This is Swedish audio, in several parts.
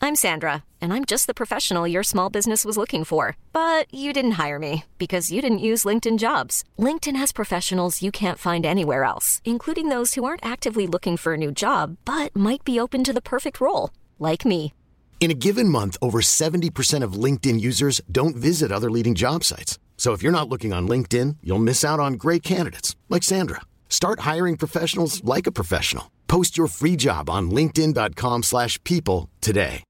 I'm Sandra, and I'm just the professional your small business was looking for. But you didn't hire me because you didn't use LinkedIn Jobs. LinkedIn has professionals you can't find anywhere else, including those who aren't actively looking for a new job, but might be open to the perfect role, like me. In a given month, over 70% of LinkedIn users don't visit other leading job sites. So if you're not looking on LinkedIn, you'll miss out on great candidates like Sandra. Start hiring professionals like a professional. Post your free job on linkedin.com/people today.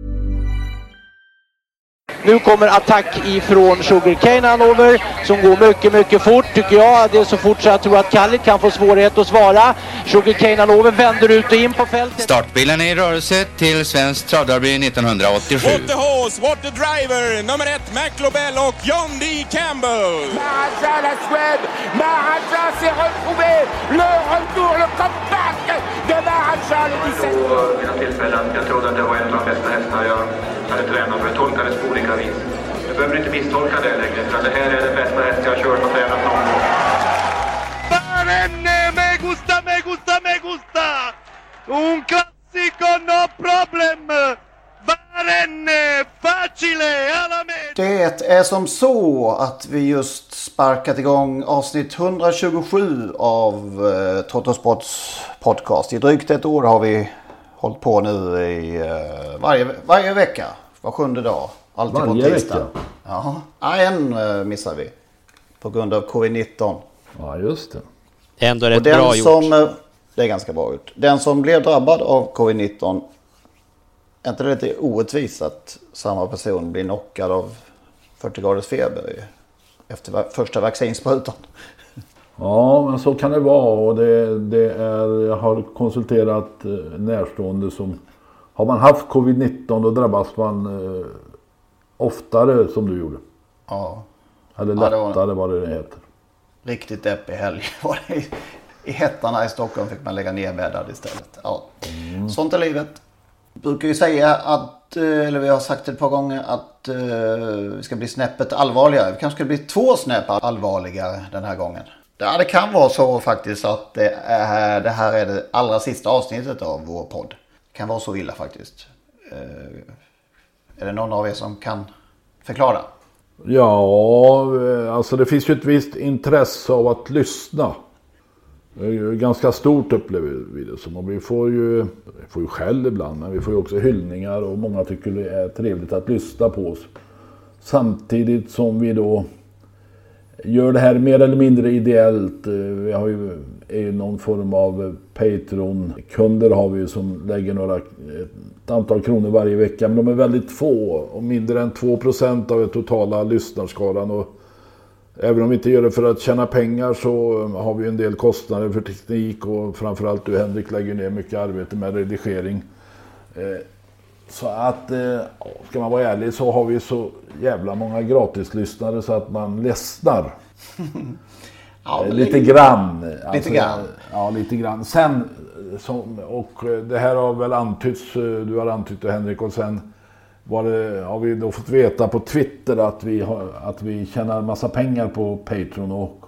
Nu kommer attack ifrån Sugarcane Hanover som går mycket fort tycker jag. Det är så fort så jag tror att Kallit kan få svårighet att svara. Sugarcane Hanover vänder ut och in på fältet. Startbilen är i rörelse till Svensk Travderby 1987. What the horse, what the driver, nummer 1 McLobel och John D. Campbell. Maharaja la Suède, Maharaja s'est retrouvé, le retour, le comeback de Maharaja le 17. Mina tillfällen, jag trodde att det var en av de bästa hästarna jag hade tränat för jag tolkades på olika vis. Jag behöver inte misstolka det längre för det här är den bästa häst jag har kört och tränat någon gång. Barenne, me gusta! Un classico, no problem! Barenne, facile, alla med! Det är som så att vi just sparkat igång avsnitt 127 av Trottosports podcast. I drygt ett år har vi hållit på nu i varje vecka, var 7:e dag. Alltid på tisdag. Ja, en missar vi på grund av covid-19. Ja, just det. Ändå rätt bra gjort. Det är ganska bra gjort. Den som blev drabbad av covid-19, är inte det lite orättvist att samma person blir knockad av 40 graders feber efter första vaccinsprutan? Ja, men så kan det vara. Och jag har konsulterat närstående som har man haft covid-19 då drabbas man oftare som du gjorde. Ja. Eller lättare vad det heter. Riktigt deppig helg var det. I hettarna i Stockholm fick man lägga ner bäddar istället. Ja. Sånt är livet. Brukar ju säga att, eller vi har sagt det ett par gånger, att vi ska bli snäppet allvarligare. Vi kanske ska bli 2 snäpp allvarligare den här gången. Ja, det kan vara så faktiskt att det här är det allra sista avsnittet av vår podd. Det kan vara så illa faktiskt. Är det någon av er som kan förklara? Ja, alltså det finns ju ett visst intresse av att lyssna. Det är ju ganska stort upplever vi det som. Och vi får ju skäll ibland, men vi får ju också hyllningar och många tycker det är trevligt att lyssna på oss. Samtidigt som vi då gör det här mer eller mindre ideellt. Vi har ju någon form av Patreon-kunder har vi ju som lägger ett antal kronor varje vecka. Men de är väldigt få och mindre än 2% av den totala lyssnarskaran. Och även om vi inte gör det för att tjäna pengar så har vi en del kostnader för teknik. Och framförallt du Henrik lägger ner mycket arbete med redigering. Så att, ska man vara ärlig så har vi så jävla många gratislyssnare så att man ledsnar. Ja, lite grann. Lite grann. Ja, lite grann. Sen, och det här har väl antytts, du har antytt det Henrik, och sen har vi då fått veta på Twitter att vi tjänar massa pengar på Patreon och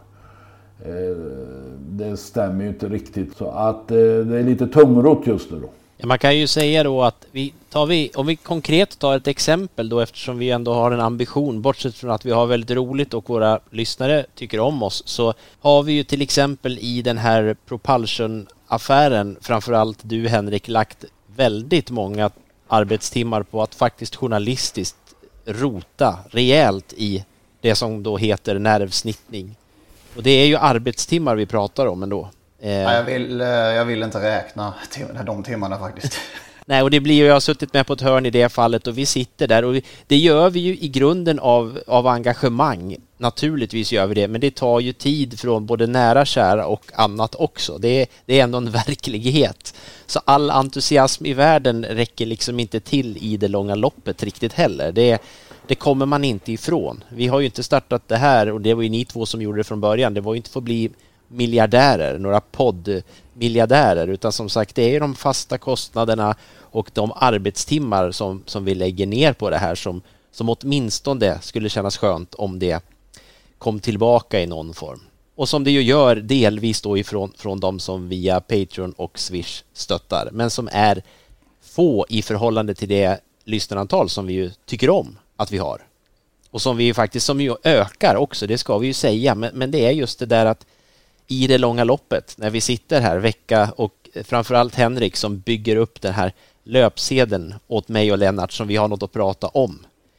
det stämmer ju inte riktigt. Så att det är lite tungrot just nu då. Man kan ju säga då att om vi konkret tar ett exempel då, eftersom vi ändå har en ambition, bortsett från att vi har väldigt roligt och våra lyssnare tycker om oss, så har vi ju till exempel i den här Propulsion-affären, framförallt du Henrik, lagt väldigt många arbetstimmar på att faktiskt journalistiskt rota rejält i det som då heter nervsnittning. Och det är ju arbetstimmar vi pratar om ändå. Ja, jag vill inte räkna de timmarna faktiskt. Nej, och det blir ju, jag har suttit med på ett hörn i det fallet och vi sitter där och det gör vi ju i grunden av engagemang. Naturligtvis gör vi det, men det tar ju tid från både nära, kära och annat också. Det är ändå en verklighet. Så all entusiasm i världen räcker liksom inte till i det långa loppet riktigt heller. Det kommer man inte ifrån. Vi har ju inte startat det här, och det var ju ni två som gjorde det från början. Det var ju inte för att bli miljardärer, några poddmiljardärer, utan som sagt det är de fasta kostnaderna och de arbetstimmar som vi lägger ner på det här som åtminstone skulle kännas skönt om det kom tillbaka i någon form. Och som det ju gör delvis då från de som via Patreon och Swish stöttar, men som är få i förhållande till det lyssnarantal som vi ju tycker om att vi har. Och som vi ju faktiskt som ju ökar också, det ska vi ju säga. Men det är just det där att i det långa loppet, när vi sitter här vecka och framförallt Henrik som bygger upp den här löpsedeln åt mig och Lennart som vi har något att prata om.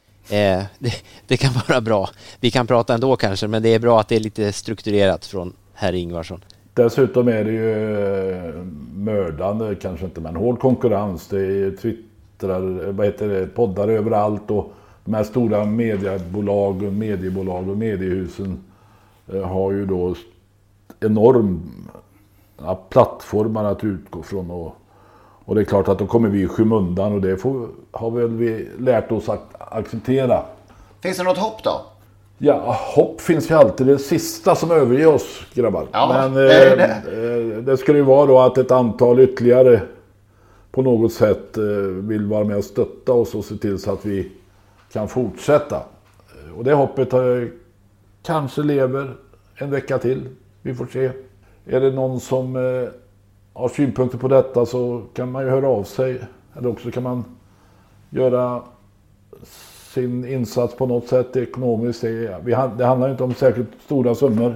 Det kan vara bra. Vi kan prata ändå kanske, men det är bra att det är lite strukturerat från herr Ingvarsson. Dessutom är det ju mördande, kanske inte, men hård konkurrens. Det är Twitter, poddar överallt och de här stora mediebolag och mediehusen har ju då enorma plattformar att utgå från och det är klart att då kommer vi i skymundan och det har vi lärt oss att acceptera. Finns det något hopp då? Ja, hopp finns ju alltid. Det sista som överger oss, grabbar. Ja, men det skulle ju vara då att ett antal ytterligare på något sätt vill vara med och stötta oss och se till så att vi kan fortsätta. Och det hoppet kanske lever en vecka till. Vi får se. Är det någon som har synpunkter på detta så kan man ju höra av sig. Eller också kan man göra sin insats på något sätt ekonomiskt. Det handlar inte om särskilt stora summor.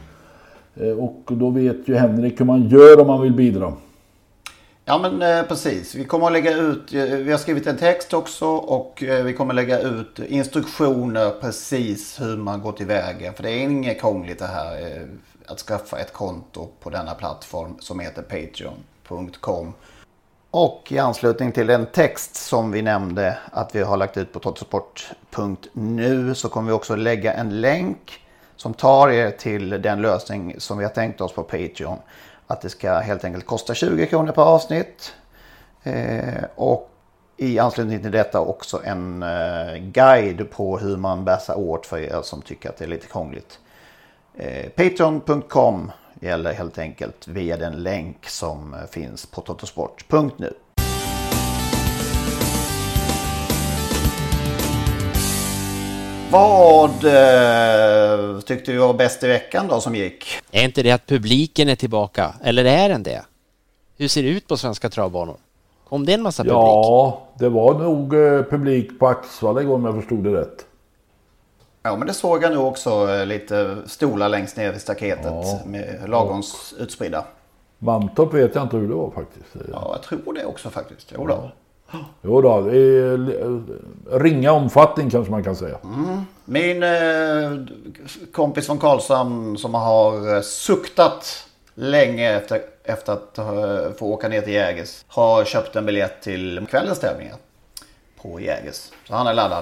Och då vet ju Henrik hur man gör om man vill bidra. Ja men precis. Vi kommer att lägga ut, vi har skrivit en text också och vi kommer att lägga ut instruktioner precis hur man går tillväga. För det är inget krångligt det här att skaffa ett konto på denna plattform som heter patreon.com. Och i anslutning till den text som vi nämnde att vi har lagt ut på trottosport.nu så kommer vi också lägga en länk som tar er till den lösning som vi har tänkt oss på Patreon. Att det ska helt enkelt kosta 20 kronor per avsnitt. Och i anslutning till detta också en guide på hur man bär sig åt för er som tycker att det är lite krångligt. Patreon.com gäller helt enkelt via den länk som finns på trottosport.nu. Vad tyckte du var bäst i veckan då som gick? Är inte det att publiken är tillbaka? Eller är den det? Hur ser det ut på svenska travbanor? Kom det en massa publik? Ja, det var nog publik på Axvalla igår om jag förstod det rätt. Ja, men det såg jag nog också lite stolar längst ner i staketet med lagons utspridda. Mantorp vet jag inte hur det var faktiskt. Ja, jag tror det också faktiskt. Jo då, i ringa omfattning kanske man kan säga. Min kompis från Karlshamn som har suktat länge efter att få åka ner till Jägers har köpt en biljett till kvällens tävlingar på Jägers. Så han är laddad.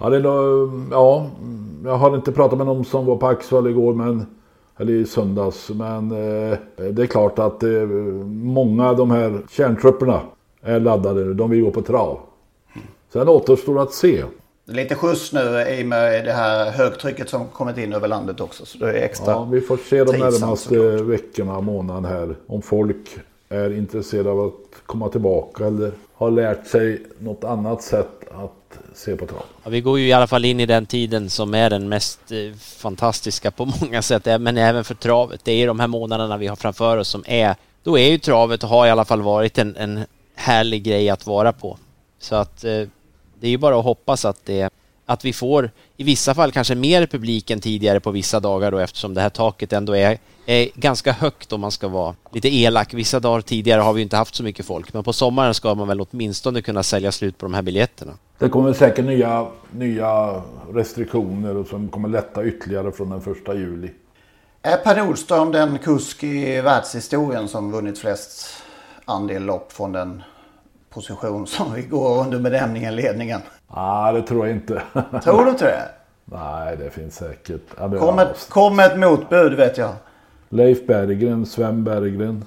Ja, jag har inte pratat med någon som var på Axvall igår eller i söndags, men det är klart att många av de här kärntrupperna är laddade. De vill gå på trav. Sen återstår att se. Lite skjuts nu i med det här högtrycket som kommit in över landet också. Så det är extra. Ja, vi får se de närmaste veckorna och månaden här. Om folk är intresserade av att komma tillbaka eller har lärt sig något annat sätt att se på trav. Ja, vi går ju i alla fall in i den tiden som är den mest fantastiska på många sätt. Men även för travet. Det är de här månaderna vi har framför oss som är. Då är ju travet och har i alla fall varit en härlig grej att vara på. Så att det är ju bara att hoppas att vi får i vissa fall kanske mer publik än tidigare på vissa dagar då, eftersom det här taket ändå är ganska högt om man ska vara lite elak. Vissa dagar tidigare har vi inte haft så mycket folk, men på sommaren ska man väl åtminstone kunna sälja slut på de här biljetterna. Det kommer säkert nya restriktioner och som kommer lätta ytterligare från den 1 juli. Är Per Nordström den kusk i världshistorien som vunnit flest andel lopp från den position som vi går under benämningen ledningen? Nej, det tror jag inte. Tror du inte det? Nej, det finns säkert. Kom ett motbud, vet jag. Leif Berggren, Sven Berggren.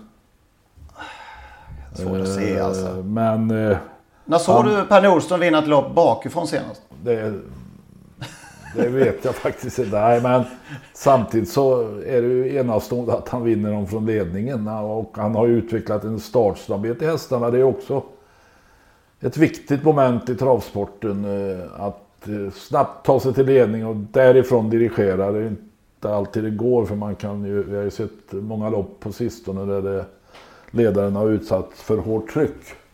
Svårt att se alltså. Men... när såg du Per Nordström vinna ett lopp bakifrån senast? Det vet jag faktiskt inte. Nej, men samtidigt så är det ju enastående att han vinner dem från ledningen. Och han har ju utvecklat en startsnabbhet i hästarna. Det är också ett viktigt moment i travsporten. Att snabbt ta sig till ledning och därifrån dirigera. Det är inte alltid det går, för vi har ju sett många lopp på sistone där ledaren har utsatts för hårt tryck.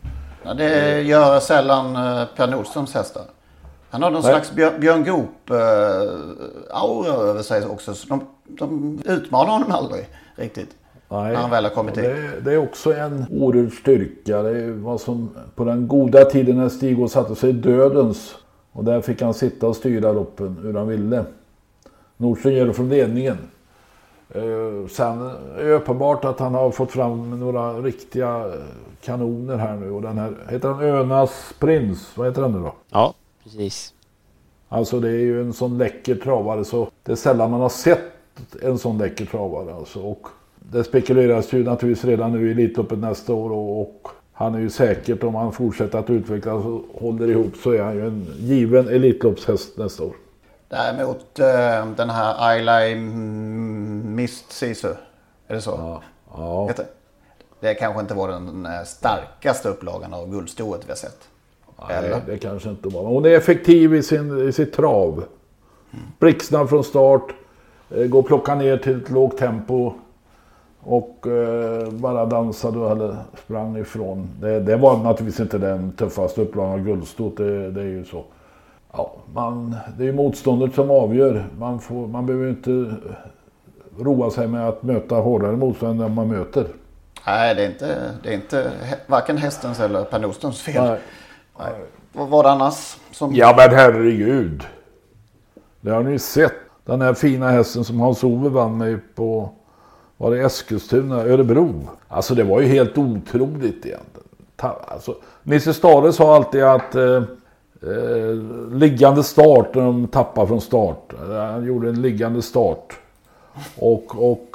Ja, det gör sällan Per Nordströms hästar. Han har någon slags Björn Goop-aura över sig också. Så de utmanar honom aldrig riktigt. Nej, när han väl har kommit hit. Det är också en oerhörd styrka. Det var som på den goda tiden när Stig satte sig i dödens. Och där fick han sitta och styra loppen hur han ville. Nordström gör det från ledningen. Sen är det uppenbart att han har fått fram några riktiga kanoner här nu. Och den här, heter han Önas Prins? Vad heter den nu då? Ja, precis. Alltså det är ju en sån läcker travare, så det är sällan man har sett en sån läcker travare alltså. Och det spekuleras ju naturligtvis redan nu i Elitloppet nästa år, och han är ju säkert, om han fortsätter att utvecklas och håller ihop, så är han ju en given Elitloppshäst nästa år. Däremot den här Ayla Mist Sisu, är det så? Ja. Det kanske inte var den starkaste upplagan av guldstoet vi har sett. Nej, det kanske inte var. Hon är effektiv i sitt trav. Blixtsnabb från start. Går och plocka ner till ett lågt tempo. Och bara dansade eller sprang ifrån. Det var naturligtvis inte den tuffaste upplagan av guldstot. Det är ju så. Ja, det är ju motståndet som avgör. Man behöver inte roa sig med att möta hårdare motstånd än man möter. Nej, det är inte varken hästens eller Per Nordströms fel. Nej. Vad var det annars? Ja, men herregud. Det har ni sett. Den här fina hästen som Hans-Ove vann med på, var det Eskilstuna, Örebro. Alltså det var ju helt otroligt egentligen. Alltså, Nisse Stare sa alltid att liggande start när de tappar från start. Han gjorde en liggande start. Och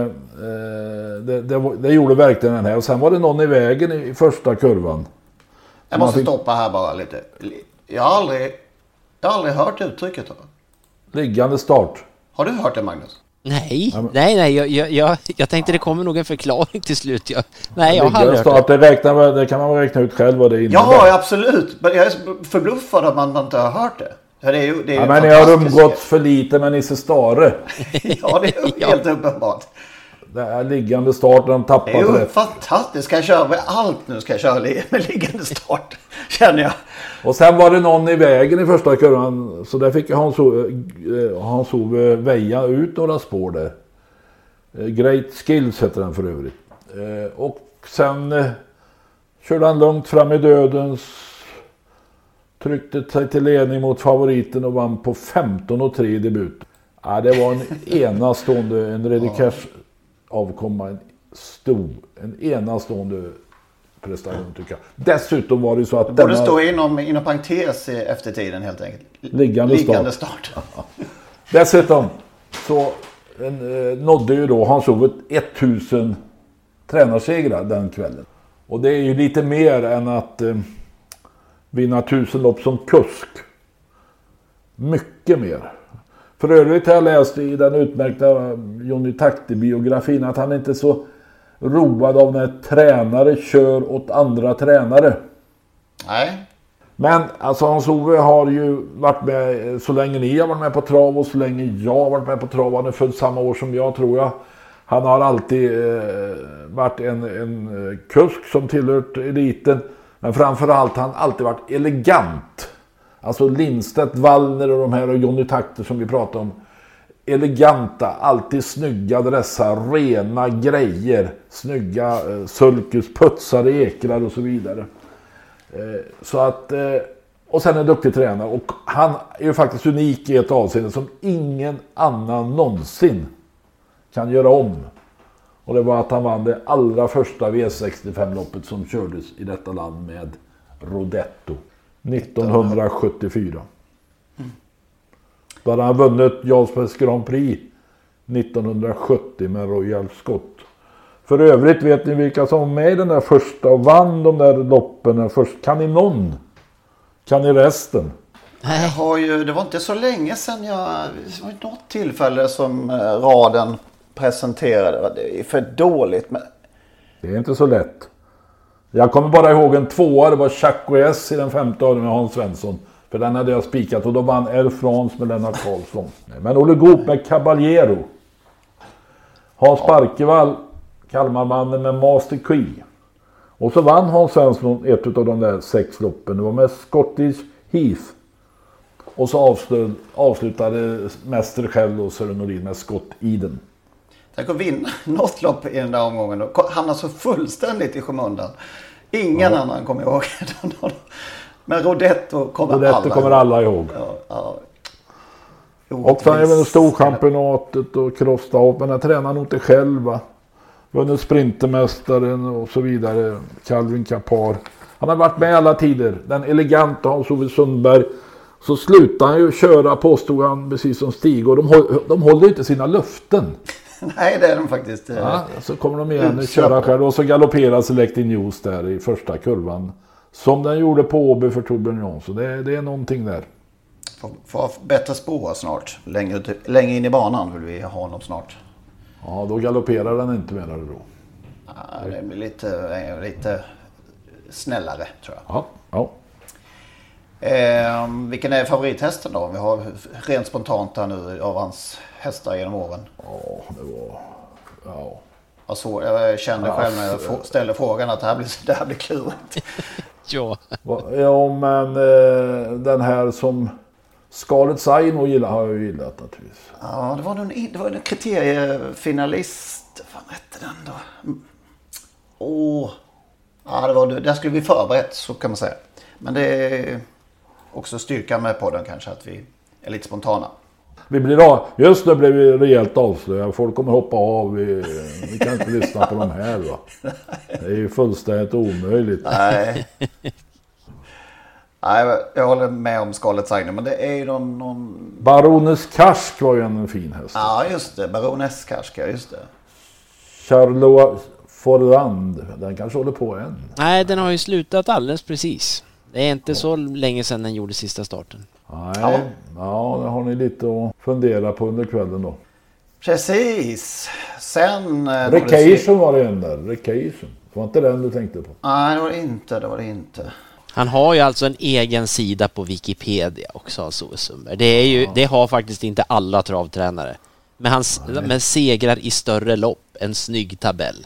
det gjorde verkligen den här. Och sen var det någon i vägen i första kurvan. Jag måste stoppa här bara lite. Jag har aldrig hört uttrycket. Liggande start. Har du hört det, Magnus? Nej, jag tänkte det kommer nog en förklaring till slut. Jag har aldrig hört det. Det kan man räkna ut själv vad det innebär. Ja, absolut. Men jag är förbluffad att man inte har hört det. Det är ju men jag har umgått för lite med Nisse Stare. Ja, det är helt uppenbart. Det är liggande start när de tappar. Det är ju fantastiskt. Ska jag köra med allt nu? Ska jag köra med liggande start, känner jag. Och sen var det någon i vägen i första kurvan. Så där fick Hans-Ove väja ut några spår där. Great Skills heter den för övrigt. Och sen körde han långt fram i dödens. Tryckte sig till ledning mot favoriten och vann på 15,3 i debut. Ja, det var en enastående, en Redikers avkomma, en enastående prestation tycker jag. Dessutom var det så att borde stå inom parentes efter tiden helt enkelt. Liggande start. Dessutom så nådde ju då Hans-Ove 1000 tränarsegrar den kvällen. Och det är ju lite mer än att vinna 1000 lopp som kusk. Mycket mer. För övrigt har jag läst i den utmärkta Johnny Takti-biografin att han inte är så road av när tränare kör åt andra tränare. Nej. Men alltså Hans-Ove har ju varit med så länge ni har varit med på trav och så länge jag har varit med på trav. Han är född samma år som jag, tror jag. Han har alltid varit en kusk som tillhört eliten. Men framförallt har han alltid varit elegant. Alltså Lindstedt, Wallner och de här och Johnny Takter som vi pratar om. Eleganta, alltid snygga dressar, rena grejer. Snygga sulkus, putsade ekrar och så vidare. Så att, och sen en duktig tränare. Och han är ju faktiskt unik i ett avseende som ingen annan någonsin kan göra om. Och det var att han vann det allra första V65-loppet som kördes i detta land med Rodetto. 1974. Då hade han vunnit Jarlsbergs Grand Prix 1970 med Royal Scott. För övrigt vet ni vilka som var med i den där första och vann de där loppen först. Kan ni någon? Kan ni resten? Det var inte så länge sedan det var något tillfälle som raden presenterade. Det är för dåligt. Men... Det är inte så lätt. Jag kommer bara ihåg en tvåa. Det var Chaco S i den 5:e med Hans Svensson. För den hade jag spikat och då vann Air France med Lennart Karlsson. Men Olle Goop med Caballero. Hans Parkevall, Kalmarmannen med Master Key. Och så vann Hans Svensson ett av de där 6 loppen. Det var med Scottish Heath. Och så avslutade mäster själv och Sören Nordin med Scott Eden. Tänk att vinna något lopp i den där omgången. Och hamnar så fullständigt i skymundan. Ingen annan kommer ihåg. Men Rodetto kommer alla ihåg. Ja. Och sen även storchampionatet och crossstart. Men han tränar nog inte själv, va? Vunnit sprintermästaren och så vidare. Calvin Kapar. Han har varit med alla tider. Den eleganta Hans-Ove Sundberg. Så slutar han ju köra, påstod han, precis som Stig. Och de håller inte sina löften. Nej, det är de faktiskt. Ja, så kommer de igen köra själv. Och så galopperar Selecting News där i första kurvan. Som den gjorde på Åby för Torbjörn Jonsson. Det är någonting där. Får bättre spår snart. Längre in i banan vill vi ha honom snart. Ja, då galopperar den inte mer då. Ja, det blir lite snällare, tror jag. Ja. Vilken är favorithästen då? Vi har rent spontant här nu av hans hästar genom åren. Ja, det var... Ja. Alltså, jag kände själv när jag ställde frågan att det här blir klurigt. Ja, men den här som Scarlet Sign har jag gillat naturligtvis. Ja, det var en kriteriefinalist. Vad hette den då? Ja, där skulle vi förberett, så kan man säga. Men det är också styrkan med på den kanske, att vi är lite spontana. Just nu blev vi rejält avslöjade. Folk kommer hoppa av. Vi kan inte lyssna på de här, va? Det är ju fullständigt omöjligt. Nej, jag håller med om Scarlet Sign, men det är ju någon... Baroness Karsk var ju en fin häst. Ja, just det. Baroness Karsk, just det. Charlotte Forland, den kanske håller på än. Nej, den har ju slutat alldeles precis. Det är inte så länge sedan den gjorde sista starten. Nej, ja, det har ni lite att fundera på under kvällen då. Precis. Sen... Recation var det en där. Recation. Det var inte den du tänkte på. Nej, det var det inte. Han har ju alltså en egen sida på Wikipedia också, alltså Sundberg. Det har faktiskt inte alla travtränare. Men men segrar i större lopp, en snygg tabell.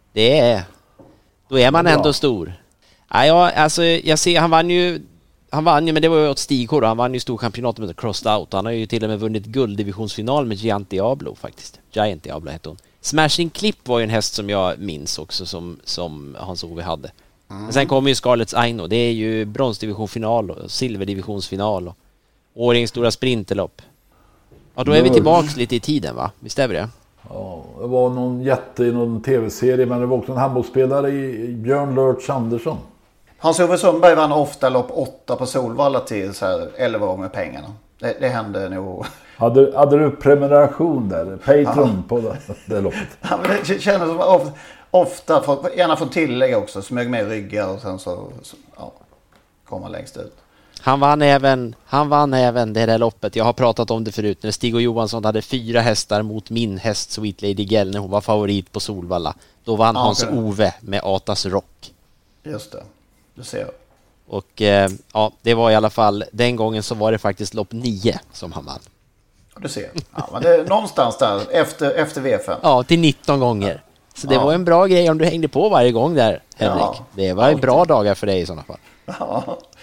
Då är man ändå stor. Ja, alltså jag ser, han vann ju, men det var ju åt Stigkår. Han vann ju storchampionatet med Crossed Out. Han har ju till och med vunnit gulddivisionsfinal med Giant Diablo faktiskt. Giant Diablo hette hon. Smashing Clip var ju en häst som jag minns också som Hans-Ove hade. Men sen kommer ju Scarlets Aino. Det är ju bronsdivisionfinal och silverdivisionsfinal och årings stora sprinterlopp. Ja, då är vi tillbaks lite i tiden, va? Visst är det? Ja, det var någon jätte i någon tv-serie, men det var också en handbollsspelare i Björn Lörts Andersson. Hans-Ove Sundberg vann ofta lopp 8 på Solvalla till så här 11 gånger pengarna. Det hände nog. Hade du prenumeration där? Patreon på det loppet? Ja, men det kändes som ofta, gärna få tillägg också, smög med ryggar och sen så kom han längst ut. Han vann även det där loppet. Jag har pratat om det förut. När Stig och Johansson hade 4 hästar mot min häst Sweet Lady Gell när hon var favorit på Solvalla. Då vann Hans-Ove med Atas Rock. Just det, du ser. Och det var i alla fall, den gången så var det faktiskt lopp 9 som han vann. Du ser. Ja, men det är någonstans där efter V5. Ja, till 19 gånger. Så det var en bra grej om du hängde på varje gång där, Henrik. Ja, det var en bra dagar för dig i sådana fall. Ja.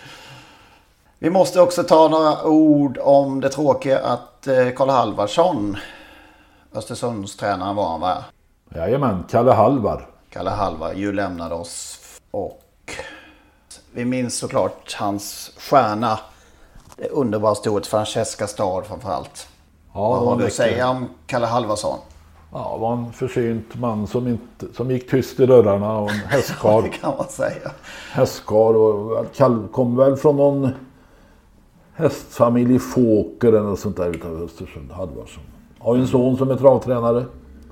Vi måste också ta några ord om det tråkiga att Karl Halvarsson, Östersundstränaren var han, va? Jajamän, Kalle Halvar ju lämnade oss, och vi minns såklart hans stjärna, det underbara storhet Francesca Stad framförallt. Ja, vad har du att säga om Kalle Halvarsson? Ja, var en försynt man som gick tyst i dörrarna och en hästkar. Det kan man säga. Hästkar och kom väl från någon hästfamilj Fåker eller något sånt där utanför Östersund. Halvarsson. Har en son som är travtränare.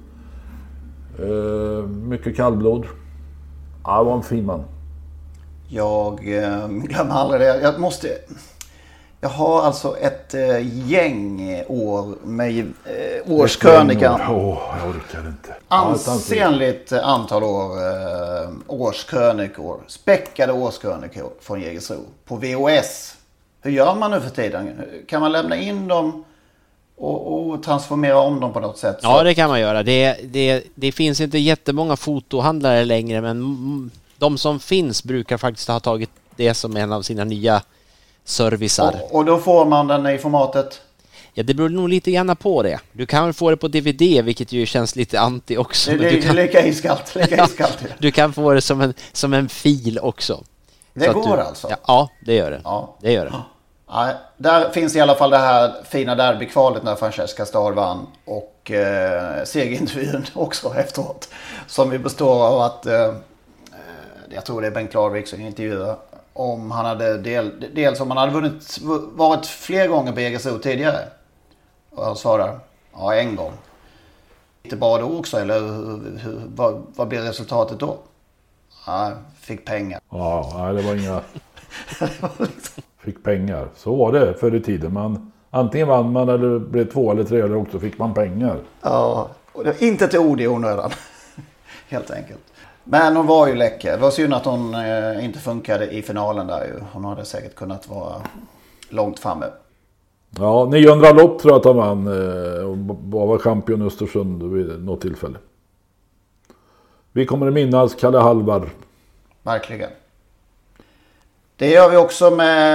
Mycket kallblod. Ja, det var en fin man. Jag glömmer aldrig det. Jag har alltså ett gäng år med årskrönikan. Jag orkar inte. Ansenligt antal år årskrönikor. Späckade årskrönikor från Jägersro på VOS. Hur gör man nu för tiden? Kan man lämna in dem och transformera om dem på något sätt? Ja, det kan man göra. Det finns inte jättemånga fotohandlare längre, men de som finns brukar faktiskt ha tagit det som en av sina nya servicer. Och då får man den i formatet? Ja, det beror nog lite grann på det. Du kan väl få det på DVD, vilket ju känns lite anti också. Det är lika iskallt. Du kan få det som en fil också. Det så går alltså? Ja, det gör det. Ja. Det gör det. Ja, där finns i alla fall det här fina derbykvalet när Francesca Starr vann. Och segerintervjun också efteråt. Som ju består av att jag tror det är Bengt Larvik som intervjuar om han hade dels om han hade varit fler gånger på Jägersro tidigare. Och han svarar, ja, en gång. Inte bara då också, eller vad blev resultatet då? Ja, fick pengar. Ja, det var inga... Fick pengar. Så var det förr i tiden. Antingen vann man eller blev 2 eller 3 eller också fick man pengar. Ja, och det var inte ett ord i onödan. Helt enkelt. Men hon var ju läcker. Det var synd att hon inte funkade i finalen där ju. Hon hade säkert kunnat vara långt framme. Ja, 900 lopp tror jag att han vann. Och var champion i Östersund vid något tillfälle. Vi kommer att minnas Kalle Halvar. Verkligen. Det gör vi också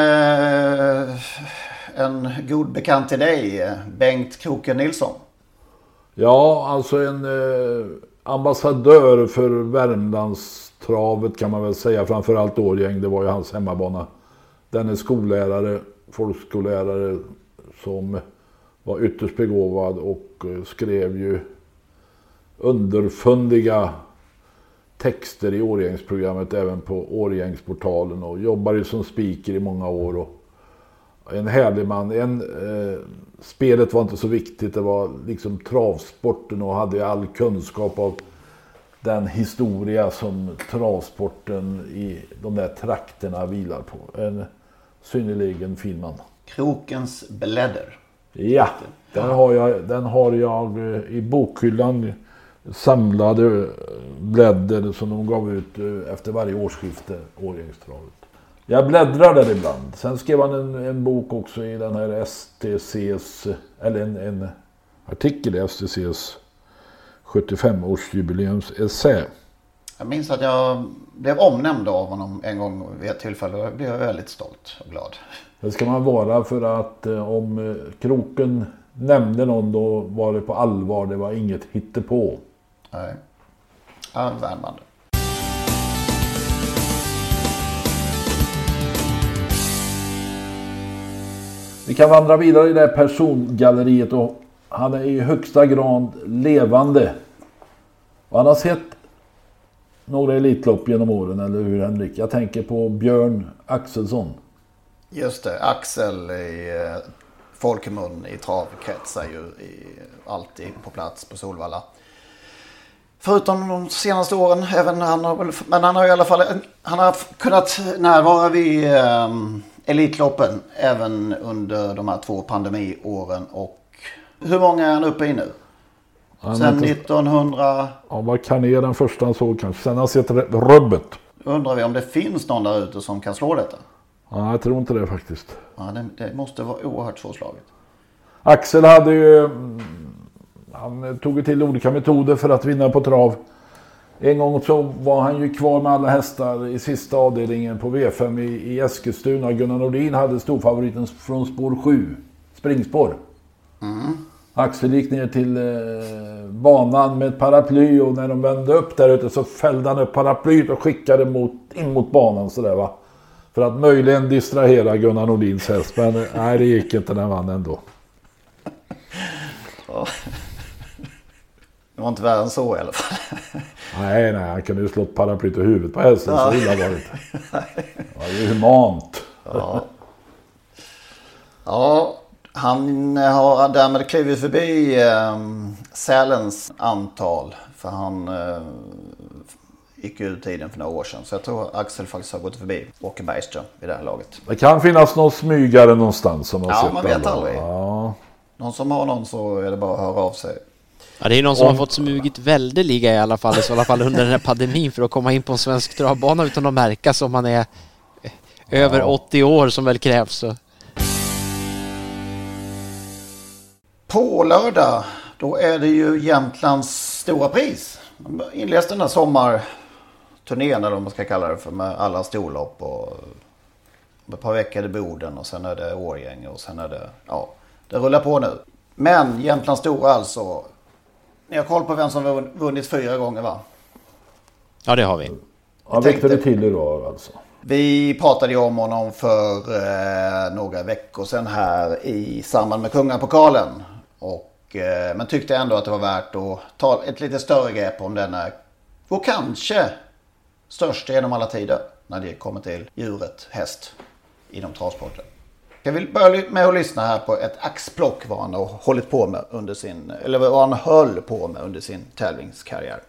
med en god bekant till dig, Bengt Kroken Nilsson. Ja, alltså en ambassadör för Värmlandstravet kan man väl säga. Framförallt Årjäng, det var ju hans hemmabana. Den är skollärare, folkskollärare som var ytterst begåvad och skrev ju underfundiga texter i Årjängsprogrammet även på Årjängsportalen och jobbade som speaker i många år. Och en härlig man. Spelet var inte så viktigt, det var liksom travsporten och hade all kunskap av den historia som travsporten i de där trakterna vilar på. En synnerligen fin man. Krokens blädder. Ja, den har jag i bokhyllan, samlade blädder som de gav ut efter varje årsskifte, Årjängstravet. Jag bläddrar där ibland. Sen skrev han en bok också i den här STCs, eller en artikel i STCs 75-årsjubileums essä. Jag minns att jag blev omnämnd av honom en gång vid ett tillfälle och jag blev väldigt stolt och glad. Det ska man vara, för att om Kroken nämnde någon då var det på allvar, det var inget hittepå. Nej, ja, värmande. Vi kan vandra vidare i det här persongalleriet och han är i högsta grad levande. Och han har sett några elitlopp genom åren, eller hur Henrik? Jag tänker på Björn Axelsson. Just det, Axel i folkemun i travkretsar ju alltid på plats på Solvalla. Förutom de senaste åren, men han har i alla fall han har kunnat närvara vid elitloppen även under de här 2 pandemiåren. Och hur många är han uppe i nu? Sen 1900... Ja, vad kan är den första han såg kanske? Sen har han sett rubbet. Undrar vi om det finns någon där ute som kan slå detta? Ja, jag tror inte det faktiskt. Ja, det måste vara oerhört svårslaget. Axel hade ju... Han tog till olika metoder för att vinna på trav. En gång så var han ju kvar med alla hästar i sista avdelningen på V5 i Eskilstuna. Gunnar Nordin hade storfavoriten från spår 7, springspår. Axel gick ner till banan med ett paraply och när de vände upp där ute så fällde han upp paraplyt och skickade in mot banan sådär va. För att möjligen distrahera Gunnar Nordins häst, men nej, det gick inte, den vann ändå. Det var inte värre än så i alla fall. Nej, han kunde ju slått paraplyt i huvudet på hästen, så illa var det inte. Det var ju humant. Ja, han har därmed klivit förbi Sälens antal, för han gick ut tiden för några år sedan. Så jag tror Axel faktiskt har gått förbi Åke Bergström i det här laget. Det kan finnas någon smygare någonstans som har sett. Ja, man vet aldrig. Ja. Någon som har någon, så är det bara att höra av sig. Ja, det är någon som har fått smugit väldeliga i alla fall under den här pandemin för att komma in på en svensk travbana utan att märka som man är över 80 år som väl krävs. Så. På lördag, då är det ju Jämtlands stora pris. De inleds den här turnén eller vad man ska kalla det för, med alla storlopp och ett par veckor i Boden och sen är det Årjäng och sen är det, ja, det rullar på nu. Men Jämtlands Stora alltså, ni har koll på vem som har vunnit 4 gånger, va? Ja, det har vi. Ja, Victor Tilly då alltså. Vi pratade ju om honom för några veckor sedan här i samband med Kungapokalen. Men tyckte ändå att det var värt att ta ett lite större grepp om denna, och kanske största genom alla tider när det kommer till djuret häst inom travsporten. Jag vill börja med att lyssna här på ett axplock vad han har hållit på med under sin, eller vad han höll på med under sin tävlingskarriär.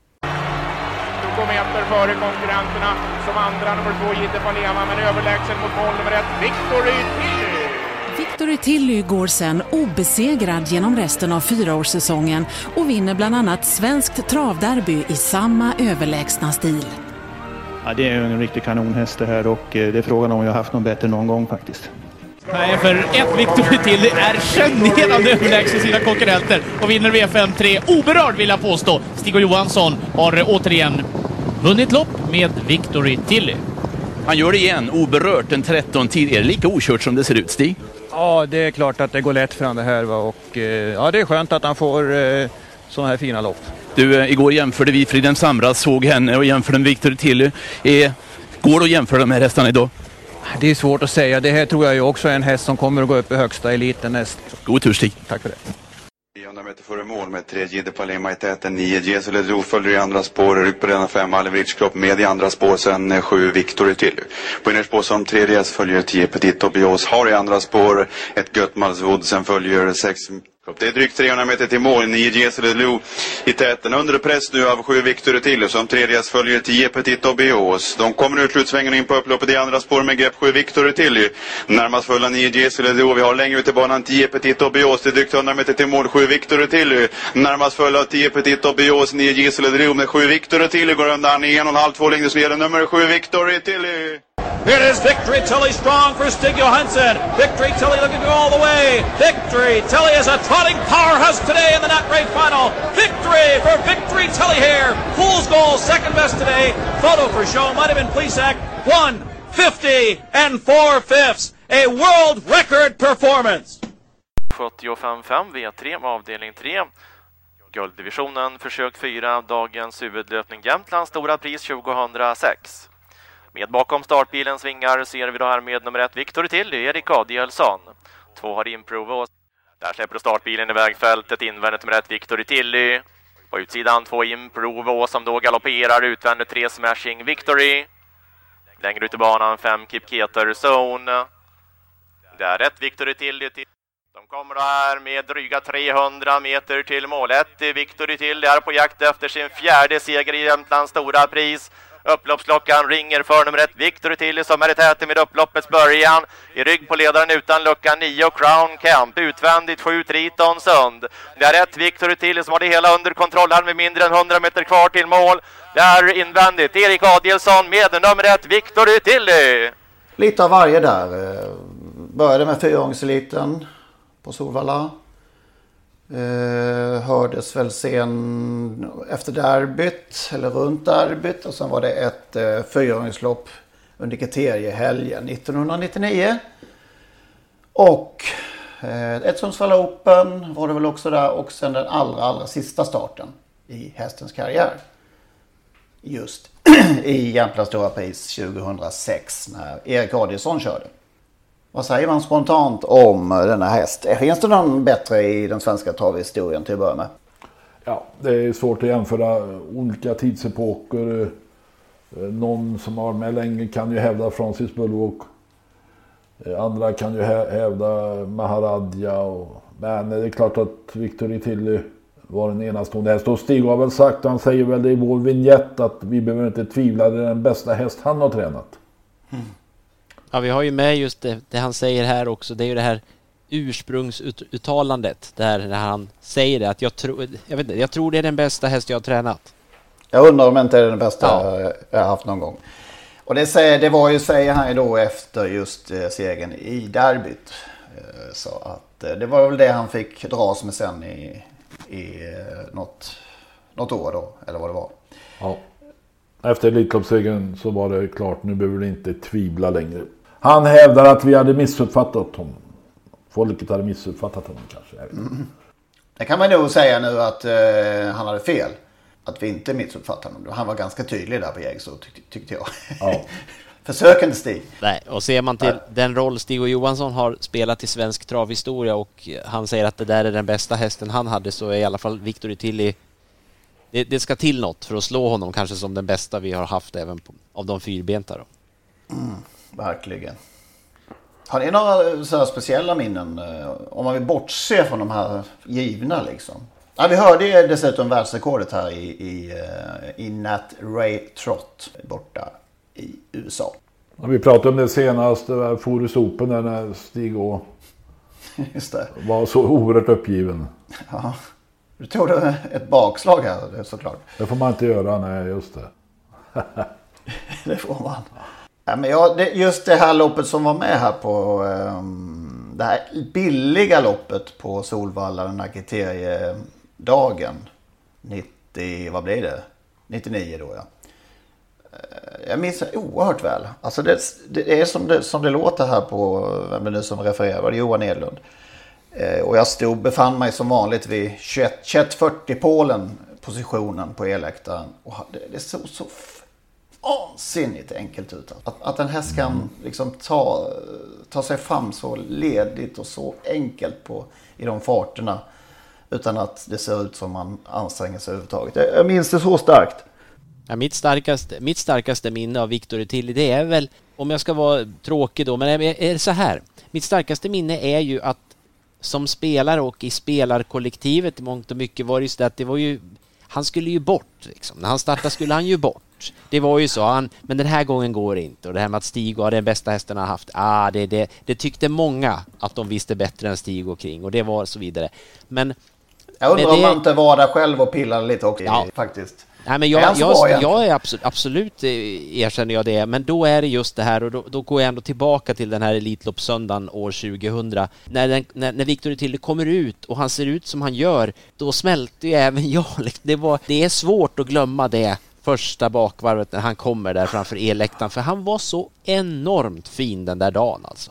20 meter före konkurrenterna som andra nummer 2 Jidde Palema, men överlägsen mot mål nummer 1 Victory Tilly. Victory Tilly går sen obesegrad genom resten av 4-årssäsongen och vinner bland annat svenskt travderby i samma överlägsna stil. Ja, det är en riktig kanonhäst det här, och det är frågan om jag har haft någon bättre någon gång faktiskt. Nej, för ett Victory Tilly är generande överlägsen sina konkurrenter och vinner V5-3 oberörd, vill jag påstå. Stig Johansson har återigen vunnit lopp med Victory Tilly. Han gör det igen, oberört, en 13 tid. Är det lika okört som det ser ut, Stig? Ja, det är klart att det går lätt för han det här, va? Och ja, det är skönt att han får sådana här fina lopp. Du, igår jämförde vi Friden Samras, såg henne och jämförde med Victory Tilly. Går det att jämföra de här hästarna idag? Det är svårt att säga. Det här tror jag ju också är en häst som kommer att gå upp i högsta eliten näst. God tur, Stig. Tack för det. 900 meter före mål med 3 Jidde Palema i täten, 9 Jesule Dro följer i andra spår, ryck på redan 5 Alevich Kropp med i andra spår, sen 7 Victory Tilly. På innerspår som 3 följer 10 Petit Tobias har i andra spår, ett Göttmalswood, sen följer 6. Det är drygt 300 meter till mål, 9 Jesule Dro i täten, under press nu av 7 Victory Tilly, som 3 följer 10 Petit Tobias. De kommer ut slutsvängen in på upploppet i andra spår med grepp 7 Victory Tilly. Närmast följer 9 Jesule Dro, vi har längre ut i banan 10 Petit Tobias, det är drygt 100 meter till mål, 7 Victory Tilly. Närmast följer 10 Petit Tobias, 9 Jesule Dro med 7 Victory Tilly, går undan i 1,5-2 längdesleden, nummer 7 Victory Tilly. It is Victory Tilly strong for Stig Johansson. Victory Tilly looking to go all the way. Victory Tilly is a trotting powerhouse today in the Nat Ray final. Victory for Victory Tilly here. Fool's goal, second best today. Photo for show, might have been Plesac. 1:50 and 4/5. A world record performance. 75-5 V3 avdelning 3. Gulddivisionen, försök 4, dagens huvudlöpning Jämtlands stora pris 2006. Med bakom startbilens vingar ser vi då här med nummer 1 Victory Tilly, Erik Adielsson. 2 har Improvo. Där släpper startbilen i vägfältet, invändigt nummer 1 Victory Tilly. På utsidan 2 Improvo som då galopperar, utvändigt 3 Smashing Victory. Längre ut i banan 5 Kipketer Zone. Där 1 Victory Tilly. De kommer då här med dryga 300 meter till mål. 1 Victory Tilly är på jakt efter sin 4:e seger i Jämtlands stora pris. Upploppsklockan ringer för nummer 1 Victory Tilly som är i täten med upploppets början. I rygg på ledaren utan lucka 9 Crown Camp. Utvändigt 7 Triton Sund. Det är 1 Victory Tilly som har det hela under kontroll här med mindre än 100 meter kvar till mål. Det är invändigt Erik Adielsson med nummer 1 Victory Tilly. Lite av varje där. Började med 4-åringseliten på Solvalla. Hördes väl sen efter derbyt eller runt derbyt, och sen var det ett 4-åringslopp under kriteriehelgen 1999 och ett Sundsvall Open var det väl också där, och sen den allra sista starten i hästens karriär just i Jämtlands stora pris 2006 när Erik Adielsson körde. Vad säger man spontant om denna häst? Finns det någon bättre i den svenska travhistorien till att börja med? Ja, det är svårt att jämföra olika tidsepoker. Någon som har varit med länge kan ju hävda Francis Bullock. Andra kan ju hävda Maharadja. Men det är klart att Victory Tilly var en enastående häst. Och Stig har väl sagt, och han säger väl det i vår vignett, att vi behöver inte tvivla, det är den bästa häst han har tränat. Mm. Ja, vi har ju med just det han säger här också. Det är ju det här ursprungsuttalandet där när han säger det, att jag tror det är den bästa häst jag har tränat. Jag undrar om inte det är den bästa jag har haft någon gång. Och det var ju, säger han ju då, efter just segern i derbyt. Så att det var väl det han fick dras med sen i något år då, eller vad det var. Ja. Efter Elitloppssegern så var det klart, nu behöver du inte tvivla längre. Han hävdar att vi hade missuppfattat honom. Folket hade missuppfattat honom kanske. Det kan man nog säga nu att han hade fel. Att vi inte missuppfattade honom. Han var ganska tydlig där på Jägersro tyckte jag. Ja. Försökande Stig. Nej, och ser man till den roll Stig och Johansson har spelat i svensk travhistoria och han säger att det där är den bästa hästen han hade, så är i alla fall Victor Tilly, det ska till något för att slå honom kanske som den bästa vi har haft även av de fyrbenta då. Verkligen. Har ni några så här speciella minnen om man vill bortse från de här givna liksom? Ja, vi hörde ju dessutom världsrekordet här i Nat Ray Trott borta i USA. Ja, vi pratade om det senast, Forus Open där när Stig och just det. Var så oerhört uppgiven. Ja, du tog ett bakslag här såklart. Det får man inte göra, nej just det. Det får man. Ja, men just det här loppet som var med här på det här billiga loppet på Solvalla, den här kriteriedagen 90, vad blir det? 99 då ja. Jag minns oerhört väl. Alltså det är som det låter här på, vem det nu som refererar, var det Johan Edlund. Och jag befann mig som vanligt vid 21:40-pålen, positionen på elläktaren. Och det såg så vansinnigt enkelt ut. Att en häst kan liksom ta sig fram så ledigt och så enkelt i de farterna utan att det ser ut som man anstränger sig överhuvudtaget. Jag minns det så starkt. Ja, mitt starkaste minne av Victor Tilly, det är väl, om jag ska vara tråkig då, men är det så här. Mitt starkaste minne är ju att som spelare och i spelarkollektivet i mångt och mycket var det att det var ju, han skulle ju bort liksom. När han startade skulle han ju bort. Det var ju så, men den här gången går det inte. Och det här med att Stig var den bästa hästen han haft, det tyckte många att de visste bättre än Stig och kring, och det var så vidare. Men jag undrar om man inte var där själv och pillade lite också faktiskt. Nej, men jag är absolut erkänner jag det, men då är det just det här, och då går jag ändå tillbaka till den här Elitloppssöndagen år 2000 när Victor Tilly kommer ut och han ser ut som han gör, då smälter ju även jag. Det är svårt att glömma det första bakvarvet när han kommer där framför elläktaren, för han var så enormt fin den där dagen alltså.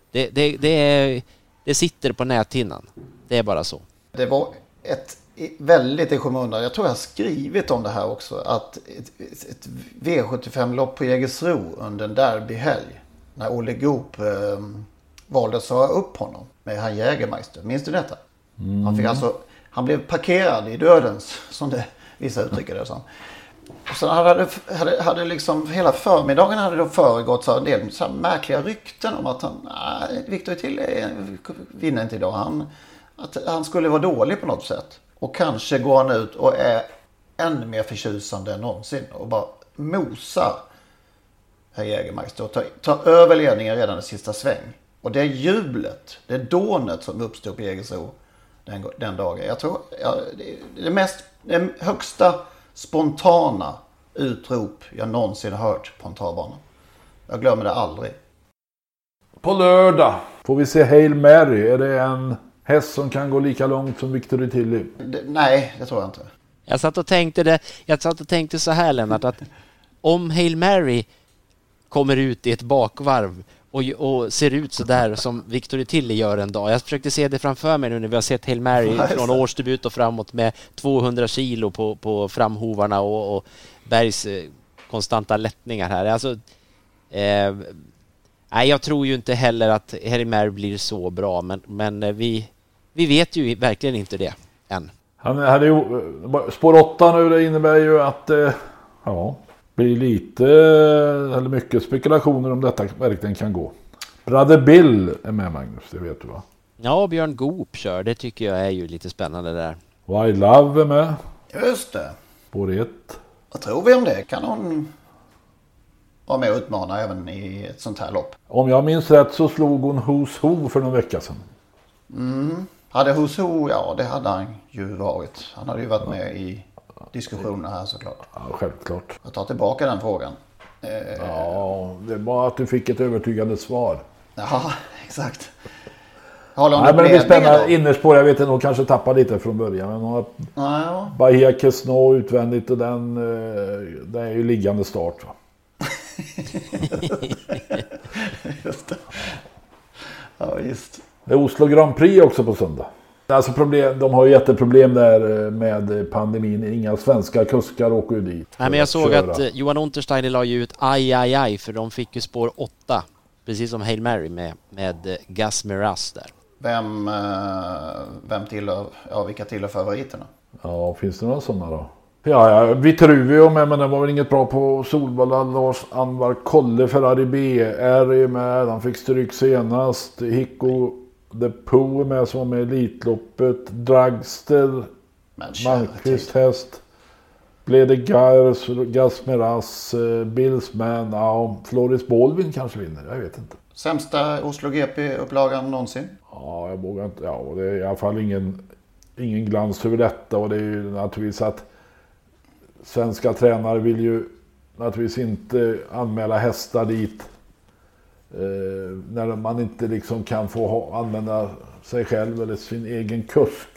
Det sitter på näthinnan. Det är bara så. Det var väldigt i skymundan. Jag tror jag har skrivit om det här också. Att ett V75-lopp på Jägersro under en derbyhelg. När Olle Goop valde att säga upp honom med han Jägermeister. Minns du detta? Han blev parkerad i dödens, som det vissa uttrycker det som. Och sen hade liksom hela förmiddagen hade då föregått så en del så märkliga rykten om att Victor Tilly vinner inte idag. Att han skulle vara dålig på något sätt. Och kanske går han ut och är ännu mer förtjusande än någonsin. Och bara mosar herr Jägermeister och tar över ledningen redan i sista sväng. Och det är jublet, det är dånet som uppstod på Jägersro den dagen. Jag tror det högsta spontana utrop jag någonsin hört på en travbana. Jag glömmer det aldrig. På lördag får vi se Hail Mary. Är det en häst som kan gå lika långt som Victor Tilly? Nej, det tror jag inte. Jag satt och tänkte så här, Lennart, att om Hail Mary kommer ut i ett bakvarv och ser ut så där som Victor Tilly gör en dag. Jag försökte se det framför mig nu när vi har sett Hail Mary från årsdebut och framåt med 200 kilo på framhovarna och Bergs konstanta lättningar här. Alltså, nej, jag tror ju inte heller att Hail Mary blir så bra, men vi vet ju verkligen inte det än. Han hade ju spår 8 nu, det innebär ju att blir lite eller mycket spekulationer om detta verkligen kan gå. Brother Bill är med, Magnus, det vet du va? Ja, Björn Goop kör, det tycker jag är ju lite spännande där. Why Love är med. Just det. Spår 1. Vad tror vi om det? Kan hon vara med och utmana även i ett sånt här lopp? Om jag minns rätt så slog hon Who's Who för någon vecka sedan. Hade Who's Who, ja det hade han ju varit. Han hade ju varit med i diskussioner här såklart. Ja, självklart. Jag tar tillbaka den frågan. Ja, det var att du fick ett övertygande svar. Ja, exakt. Nej, men det blir spännande innerspår. Jag vet inte, de kanske tappar lite från början. Men har Bahia Kesno utvändigt och den är ju liggande start. Va? Just det. Ja, just. Det är Oslo Grand Prix också på söndag. Alltså de har ju jätteproblem där med pandemin. Inga svenska kuskar åker ju dit. Nej, men jag såg att Johan Untersteiner la ju ut aj, för de fick ju spår 8. Precis som Hail Mary med Gus Miraz där. Vilka tillhör favoriterna? Ja, finns det några sådana då? Ja, Vitruvio med, men det var väl inget bra på Solvalla. Lars Anvar Kolle Ferrari BR är med. Han fick stryk senast. Hicko The Pooh med som var med i Elitloppet. Dragster, Markvist häst. Blede Gars, Gus Miraz, Billsman. Ja, Floris Baldwin kanske vinner, jag vet inte. Sämsta Oslo GP-upplagan någonsin? Ja, jag vågar inte. Ja, det är i alla fall ingen glans över detta. Och det är ju naturligtvis att svenska tränare vill ju naturligtvis inte anmäla hästar dit när man inte liksom kan få använda sig själv eller sin egen kusk.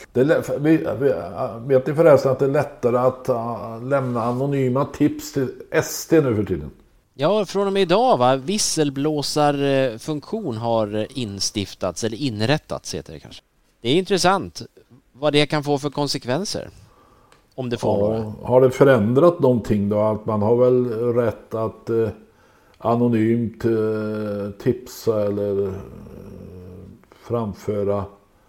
Vet ni förresten att det är lättare att lämna anonyma tips till ST nu för tiden? Ja, från och med idag va? Visselblåsarfunktion har instiftats eller inrättats heter det kanske. Det är intressant vad det kan få för konsekvenser. Om det får några. Har det förändrat någonting då? Att man har väl rätt att anonymt tipsa eller framföra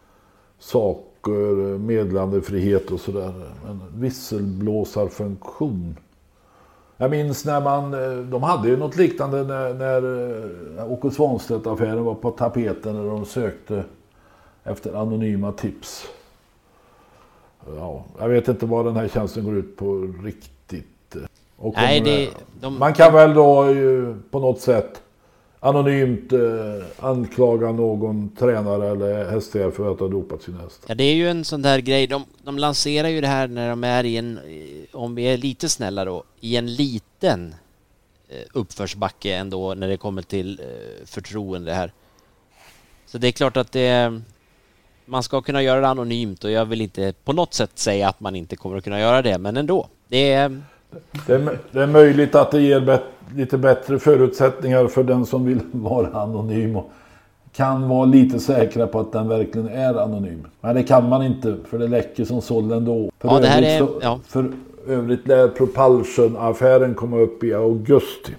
saker, meddelandefrihet och sådär. En visselblåsarfunktion. Jag minns när de hade ju något liknande när Åke Svanstedt-affären var på tapeten när de sökte efter anonyma tips. Ja, jag vet inte vad den här tjänsten går ut på riktigt. Och man kan väl då på något sätt anonymt anklaga någon tränare eller hästägare för att ha dopat sin häst. Ja, det är ju en sån där grej. De lanserar ju det här när de är om vi är lite snälla då, i en liten uppförsbacke ändå när det kommer till förtroende här. Så det är klart att man ska kunna göra det anonymt och jag vill inte på något sätt säga att man inte kommer att kunna göra det, men ändå. Det är möjligt att det ger lite bättre förutsättningar för den som vill vara anonym och kan vara lite säkra på att den verkligen är anonym. Men det kan man inte, för det läcker som såll ändå. För övrigt lär Propulsion-affären komma upp i augusti.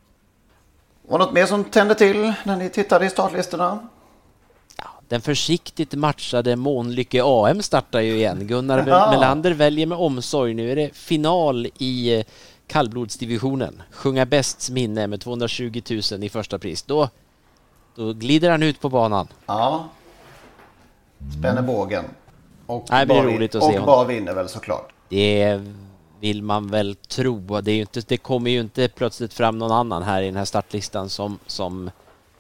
Var något mer som tände till när ni tittade i startlistorna? Den försiktigt matchade Månlycke AM startar ju igen. Gunnar Melander väljer med omsorg. Nu är det final i kallblodsdivisionen. Sjunga bästs minne med 220 000 i första pris. Då glider han ut på banan. Ja. Spänner bågen. Och det blir roligt att se honom. Och bara vinner väl såklart. Det vill man väl tro. Det kommer ju inte plötsligt fram någon annan här i den här startlistan som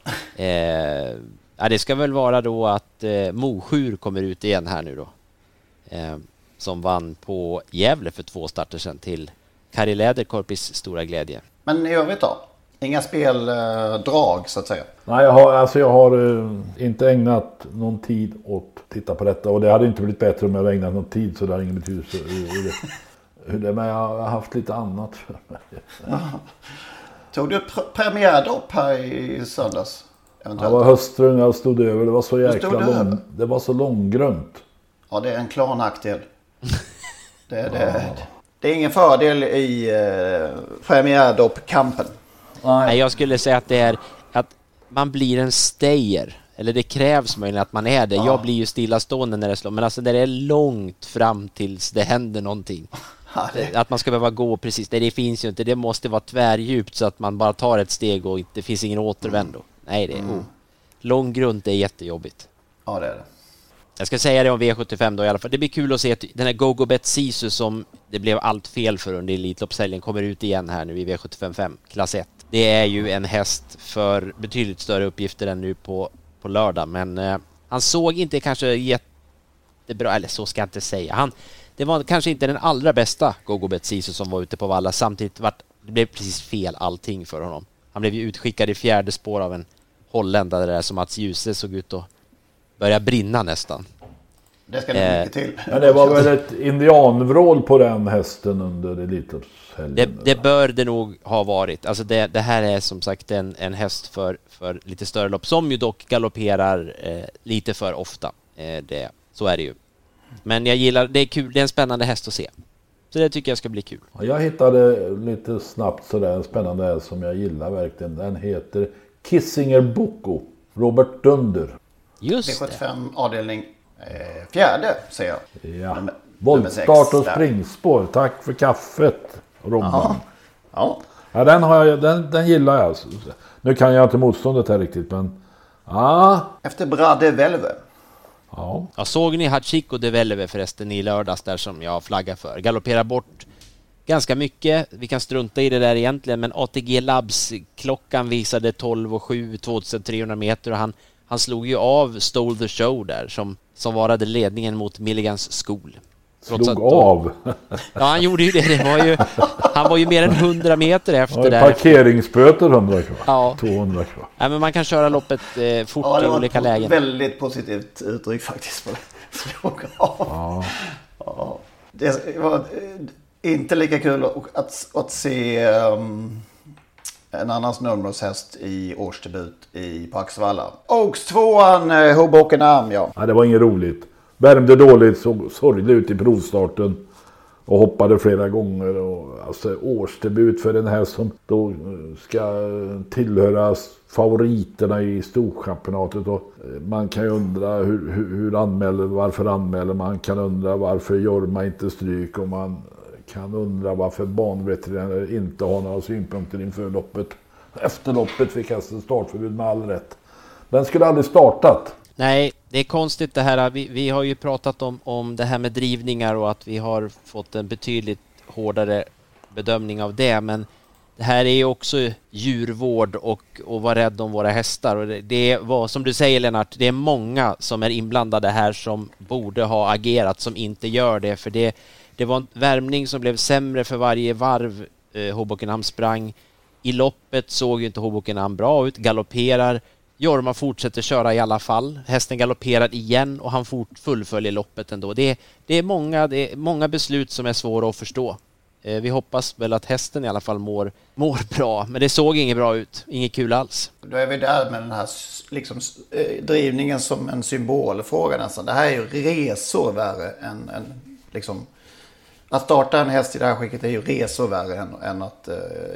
det ska väl vara då att Mosjur kommer ut igen här nu då. Som vann på Gävle för 2 starter sedan till Kari Läderkorpis stora glädje. Men i övrigt då? Inga speldrag så att säga? Nej, jag har inte ägnat någon tid åt att titta på detta. Och det hade inte blivit bättre om jag hade ägnat någon tid, så det har ingen betydelse. Men jag har haft lite annat för mig. Tog du premiärdopp här i söndags? Det var höstrun jag stod över. Det var så jäkla det var så långgrunt. Ja, det är en klar nackdel. Det är ingen fördel i premiärdopp-kampen. Nej, jag skulle säga att det är att man blir en stayer. Eller det krävs möjligen att man är det. Jag blir ju stillastående när det slår. Men alltså det är långt fram tills det händer någonting. Att man ska behöva gå precis. Det finns ju inte. Det måste vara tvärdjupt så att man bara tar ett steg och det finns ingen återvändo. Nej, det är långgrunt är jättejobbigt. Ja, det är det. Jag ska säga det om V75 då i alla fall. Det blir kul att se att den här GoGoBet Sisu som det blev allt fel för under Elitloppshelgen kommer ut igen här nu i V75 klass 1. Det är ju en häst för betydligt större uppgifter än nu på lördag. Men han såg inte kanske jättebra, eller så ska jag inte säga. Det var kanske inte den allra bästa GoGoBet Sisu som var ute på valla. Samtidigt det blev precis fel allting för honom. Han blev ju utskickad i 4:e spår av en holländare där som Mats Djuse såg ut att börjar brinna nästan. Det ska det mycket till. Men det var väl ett indianvrål på den hästen under Elitloppshelgen? Det bör det nog ha varit. Alltså det här är som sagt en häst för lite större lopp, som ju dock galopperar lite för ofta. Så är det ju. Men jag gillar, det är kul, det är en spännande häst att se. Så det tycker jag ska bli kul. Jag hittade lite snabbt sådär en spännande häst som jag gillar verkligen. Den heter Kissinger Boko, Robert Dunder. Just V75 avdelning 4, säger jag. Ja. Voltstart och springspår. Tack för kaffet, Robban. Ja. Ja, den gillar jag. Nu kan jag inte motståndet här riktigt, men efter Brade Velve. Ja. Jag såg ni Hachiko de Velve förresten i lördags där, som jag flaggar för. Galopperar bort ganska mycket. Vi kan strunta i det där egentligen, men ATG Labs klockan visade 12,7 2300 meter och han slog ju av Stole the Show där som varade ledningen mot Milligans School. Av? Ja, han gjorde ju det. Han var ju mer än 100 meter efter där. Parkeringsböter 100 kvar. Ja. 200 kvar. Ja, men man kan köra loppet fort i olika lägen. Väldigt positivt uttryck faktiskt på det. Slog av. Ja. Det var inte lika kul att se en annan snurrmålshäst i årsdebut på Axevalla. Oaks 2an, Hoboken Am, ja. Det var inget roligt. Värmde dåligt, såg sorglig ut i provstarten och hoppade flera gånger. Och, alltså, årsdebut för den här som då ska tillhöra favoriterna i storchampionatet. Och man kan ju undra varför anmäler man, kan undra varför Jorma inte stryk, och man kan undra varför banveterinärer inte har några synpunkter inför loppet. Efter loppet fick hästen startförbud med all rätt. Den skulle aldrig startat. Nej, det är konstigt det här. Vi har ju pratat om det här med drivningar och att vi har fått en betydligt hårdare bedömning av det. Men det här är ju också djurvård och vara rädd om våra hästar. Och det var, som du säger Lennart, det är många som är inblandade här som borde ha agerat, som inte gör det. För det var en värmning som blev sämre för varje varv Hobokenham sprang. I loppet såg ju inte Hobokenham bra ut, galopperar. Jorma fortsätter köra i alla fall. Hästen galopperar igen och han fullföljer loppet ändå. Det är många beslut som är svåra att förstå. Vi hoppas väl att hästen i alla fall mår bra. Men det såg inget bra ut. Inget kul alls. Då är vi där med den här liksom, drivningen som en symbolfråga nästan. Det här är ju resor värre än liksom... Att starta en häst i det här skicket är ju resor värre än att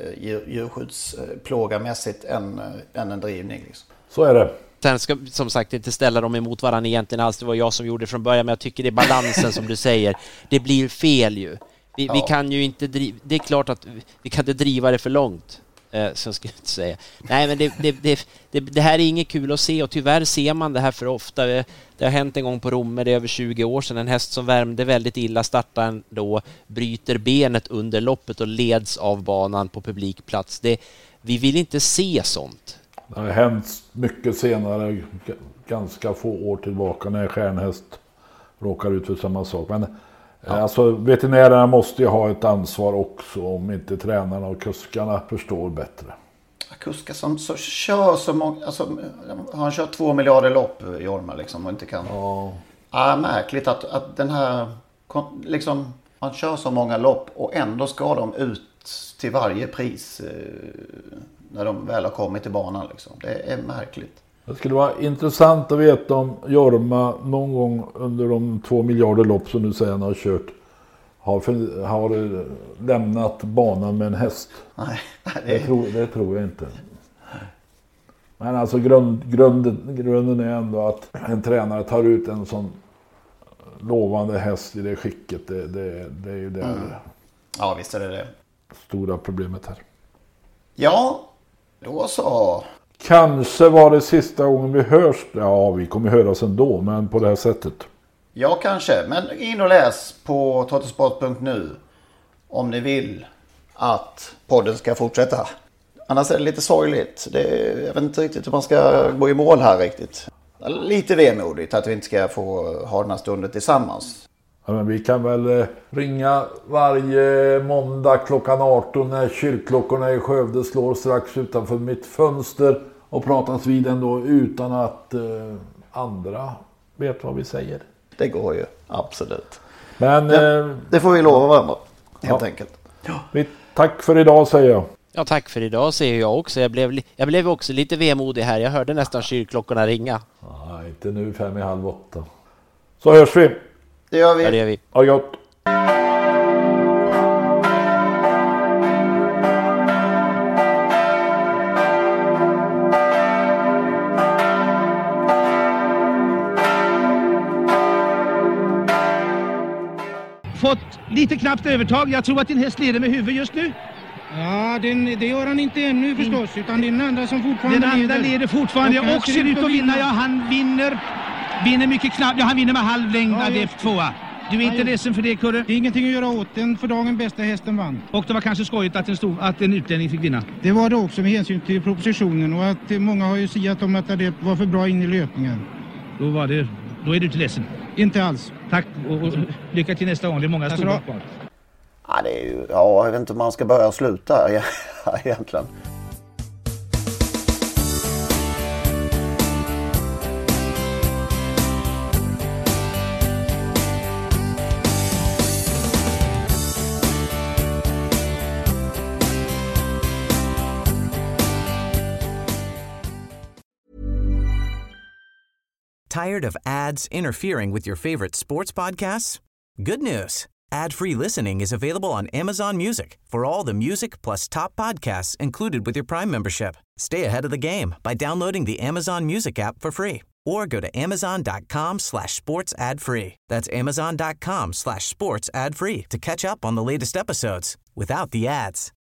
djurskyddsplågamässigt än en drivning. Liksom. Så är det. Sen ska som sagt inte ställa dem emot varandra egentligen alls. Det var jag som gjorde det från början, men jag tycker det är balansen som du säger. Det blir fel ju. Vi kan ju inte driva... Det är klart att vi kan inte driva det för långt. Så ska jag inte säga. Nej, men det här är inget kul att se, och tyvärr ser man det här för ofta. Det har hänt en gång på Romme, det är över 20 år sedan. En häst som värmde väldigt illa startar då, bryter benet under loppet och leds av banan på publikplats. Vi vill inte se sånt. Det har hänt mycket senare, ganska få år tillbaka, när en stjärnhäst råkar ut för samma sak. Men alltså, veterinärerna måste ju ha ett ansvar också, om inte tränarna och kuskarna förstår bättre. Kuskar som så kör så många, alltså, han kör 2 miljarder lopp, Jorma, liksom, och inte kan. Märkligt att den här, liksom, han kör så många lopp och ändå ska de ut till varje pris när de väl har kommit till banan. Liksom. Det är märkligt. Det skulle vara intressant att veta om Jorma någon gång under de 2 miljarder lopp som du säger han har kört har lämnat banan med en häst. Nej, det tror jag inte. Men alltså grunden är ändå att en tränare tar ut en sån lovande häst i det skicket. Det är ju det. Ja, visst är det. Stora problemet här. Ja, då så. Kanske var det sista gången vi hörs. Ja, vi kommer höras ändå, men på det här sättet. Ja, kanske. Men in och läs på totosport.nu om ni vill att podden ska fortsätta. Annars är det lite sorgligt. Jag vet inte riktigt hur man ska gå i mål här riktigt. Lite vemodigt att vi inte ska få ha den här stunden tillsammans. Ja, men vi kan väl ringa varje måndag klockan 18 när kyrkklockorna i Skövde slår strax utanför mitt fönster och pratas vid ändå utan att andra vet vad vi säger. Det går ju, absolut. Men det får vi lova varandra, helt enkelt. Ja. Tack för idag, säger jag. Ja, tack för idag, säger jag också. Jag blev också lite vemodig här. Jag hörde nästan kyrkklockorna ringa. Nej, inte nu 7:30. Så hörs vi. Det gör vi. Ja, det gör vi. Ha det gott. Fått lite knappt övertag. Jag tror att din häst leder med huvud just nu. Ja, det gör han inte ännu förstås, utan det är den andra som fortfarande den andra leder fortfarande och ser ut att vinna. Ja, han vinner mycket knappt. Ja, han vinner med halv längd av F2. Du är inte ledsen för det, Kurre? Det är ingenting att göra åt. Den för dagen bästa hästen vann. Och det var kanske skojigt att en utlänning fick vinna. Det var det också med hänsyn till propositionen och att många har ju siat om att det var för bra in i löpningen. Då är du inte ledsen? Inte alls. Tack och lycka till nästa gång. Det är många stora kvar. Ja, det är ju, jag vet inte om man ska börja och sluta här egentligen. Tired of ads interfering with your favorite sports podcasts? Good news. Ad-free listening is available on Amazon Music for all the music plus top podcasts included with your Prime membership. Stay ahead of the game by downloading the Amazon Music app for free or go to amazon.com/sports ad free. That's amazon.com/sports ad free to catch up on the latest episodes without the ads.